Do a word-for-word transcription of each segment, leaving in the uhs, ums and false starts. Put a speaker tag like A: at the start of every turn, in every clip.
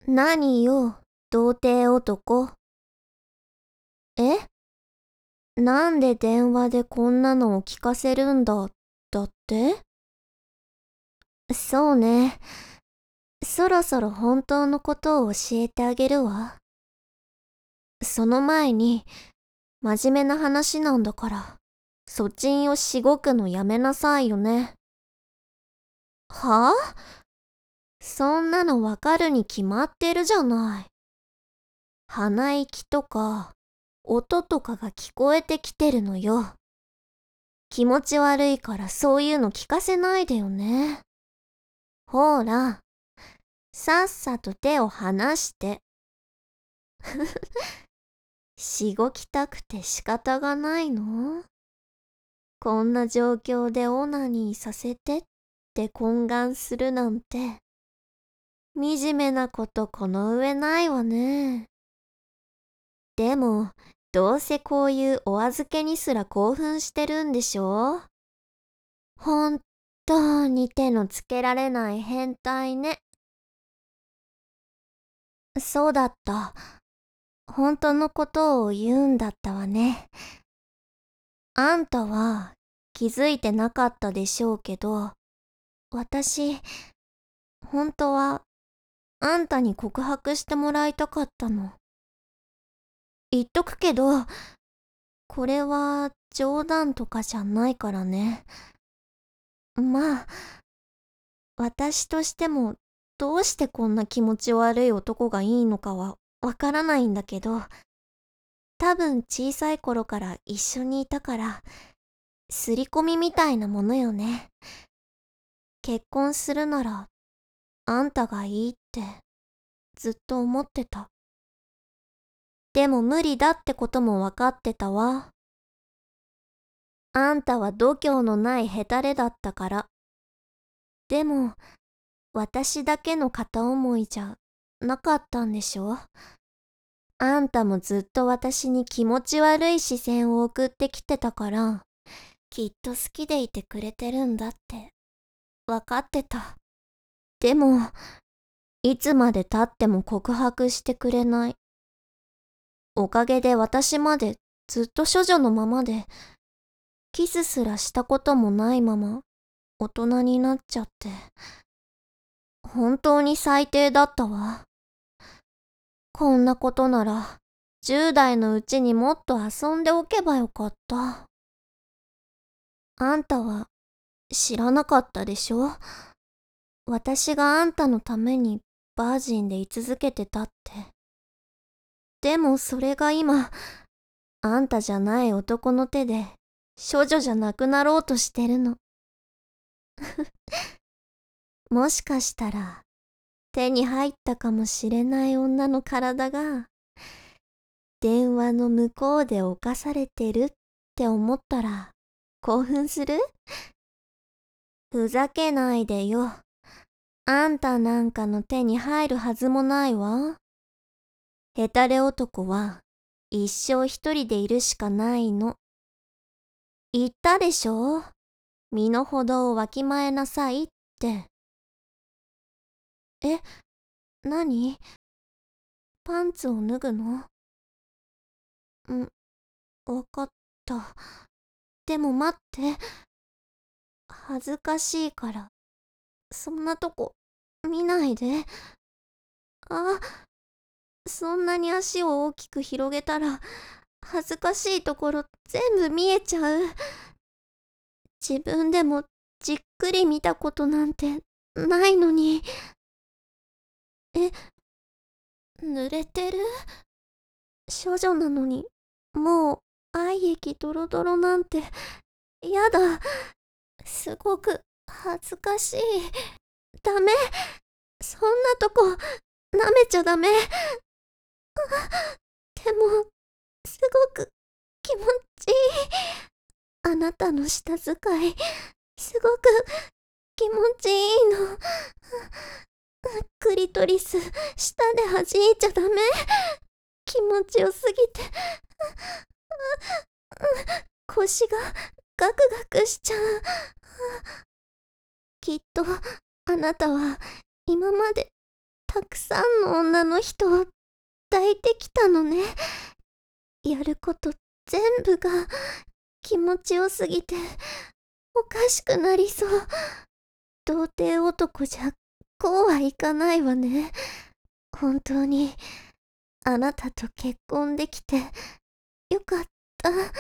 A: 何よ、童貞男。え？なんで電話でこんなのを聞かせるんだ、だって？そうね。そろそろ本当のことを教えてあげるわ。その前に、真面目な話なんだから、そっちんをしごくのやめなさいよね。はぁ？そんなのわかるに決まってるじゃない。鼻息とか、音とかが聞こえてきてるのよ。気持ち悪いからそういうの聞かせないでよね。ほら、さっさと手を離して。しごきたくて仕方がないの？こんな状況でオナニーさせてって懇願するなんて、惨めなことこの上ないわね。でも、どうせこういうお預けにすら興奮してるんでしょ？本当に手のつけられない変態ね。そうだった。本当のことを言うんだったわね。あんたは気づいてなかったでしょうけど、私、本当はあんたに告白してもらいたかったの。言っとくけど、これは冗談とかじゃないからね。まあ、私としてもどうしてこんな気持ち悪い男がいいのかはわからないんだけど、多分小さい頃から一緒にいたから、刷り込みみたいなものよね。結婚するなら、あんたがいいってずっと思ってた。でも無理だってこともわかってたわ。あんたは度胸のないヘタレだったから。でも、私だけの片思いじゃなかったんでしょ？あんたもずっと私に気持ち悪い視線を送ってきてたから、きっと好きでいてくれてるんだってわかってた。でも、いつまで経っても告白してくれない。おかげで私までずっと処女のままで、キスすらしたこともないまま大人になっちゃって、本当に最低だったわ。こんなことなら、じゅう代のうちにもっと遊んでおけばよかった。あんたは知らなかったでしょ？私があんたのためにバージンで居続けてたって。でもそれが今、あんたじゃない男の手で処女じゃなくなろうとしてるの。もしかしたら手に入ったかもしれない女の体が電話の向こうで侵されてるって思ったら興奮する？ふざけないでよ。あんたなんかの手に入るはずもないわ。ヘタレ男は一生一人でいるしかないの。言ったでしょ？身の程をわきまえなさいって。え、なに？パンツを脱ぐの？ん、わかった。でも待って。恥ずかしいから、そんなとこ見ないで。あ、そんなに足を大きく広げたら、恥ずかしいところ全部見えちゃう。自分でもじっくり見たことなんてないのに。え、濡れてる？処女なのに、もう愛液ドロドロなんて、やだ。すごく恥ずかしい。ダメ。そんなとこ、舐めちゃダメ。でも、すごく気持ちいい。あなたの舌使い、すごく気持ちいいの。クリトリス、舌で弾いちゃダメ。気持ちよすぎて、腰がガクガクしちゃう。きっと、あなたは今までたくさんの女の人を抱いてきたのね。やること全部が気持ちよすぎておかしくなりそう。童貞男じゃこうはいかないわね。本当にあなたと結婚できてよかった。あ、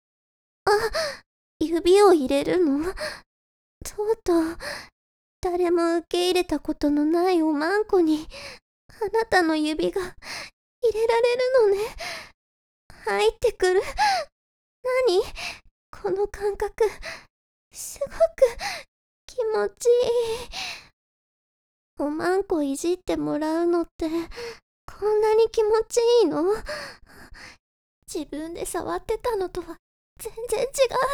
A: 指を入れるの？とうとう誰も受け入れたことのないおまんこにあなたの指が入れられるのね。入ってくる。何？この感覚、すごく気持ちいい。おまんこいじってもらうのってこんなに気持ちいいの？自分で触ってたのとは全然違う。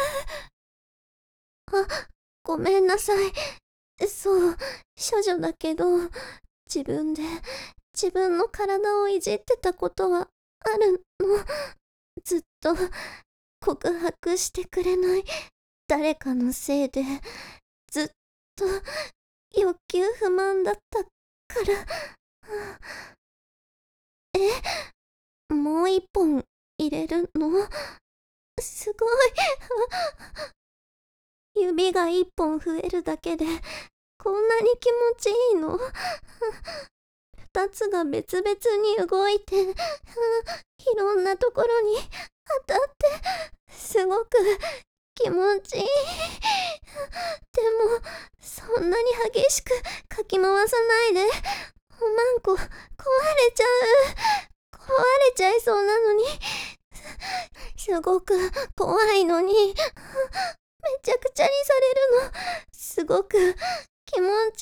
A: あ、ごめんなさい。そう、処女だけど、自分で自分の体をいじってたことはあるの。ずっと告白してくれない誰かのせいで、ずっと欲求不満だったから。え、もう一本入れるの？すごい。指が一本増えるだけでこんなに気持ちいいの？二つが別々に動いて、いろんなところに当たって、すごく気持ちいい。でも、そんなに激しくかき回さないで。おまんこ、壊れちゃう。壊れちゃいそうなのに。すごく怖いのに、めちゃくちゃにされるの。すごく気持ち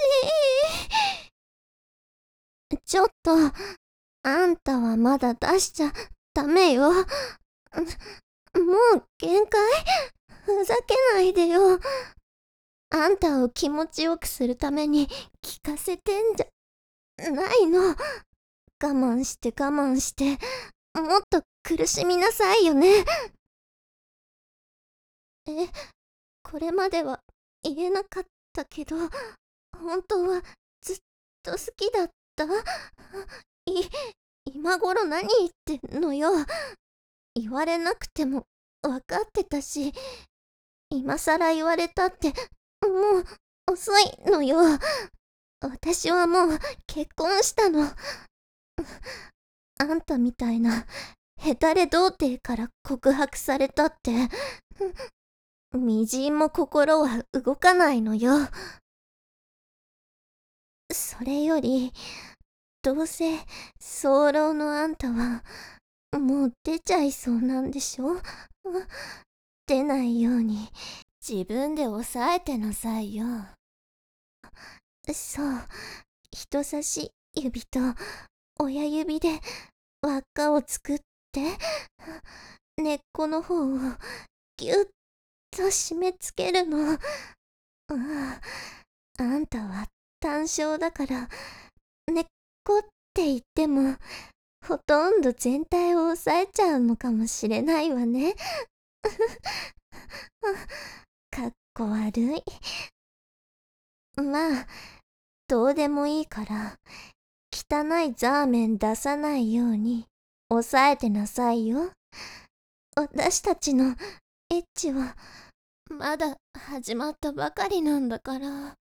A: いい。ちょっと、あんたはまだ出しちゃダメよ。もう限界？ふざけないでよ。あんたを気持ちよくするために聞かせてんじゃないの。我慢して我慢して、もっと苦しみなさいよね。え、これまでは言えなかったけど、本当はずっと好きだった？い、今頃何言ってんのよ。言われなくても分かってたし、今さら言われたってもう遅いのよ。私はもう結婚したの。あんたみたいなヘタレ童貞から告白されたってみじんも心は動かないのよ。それよりどうせ早漏のあんたはもう出ちゃいそうなんでしょ？出ないように自分で抑えてなさいよ。そう、人差し指と親指で輪っかを作って、根っこの方をぎゅっと締め付けるの。ああ、あんたは単小だから根っこって言ってもほとんど全体を押さえちゃうのかもしれないわね。かっこ悪い。まあどうでもいいから汚いザーメン出さないように抑えてなさいよ。私たちのエッチはまだ始まったばかりなんだから。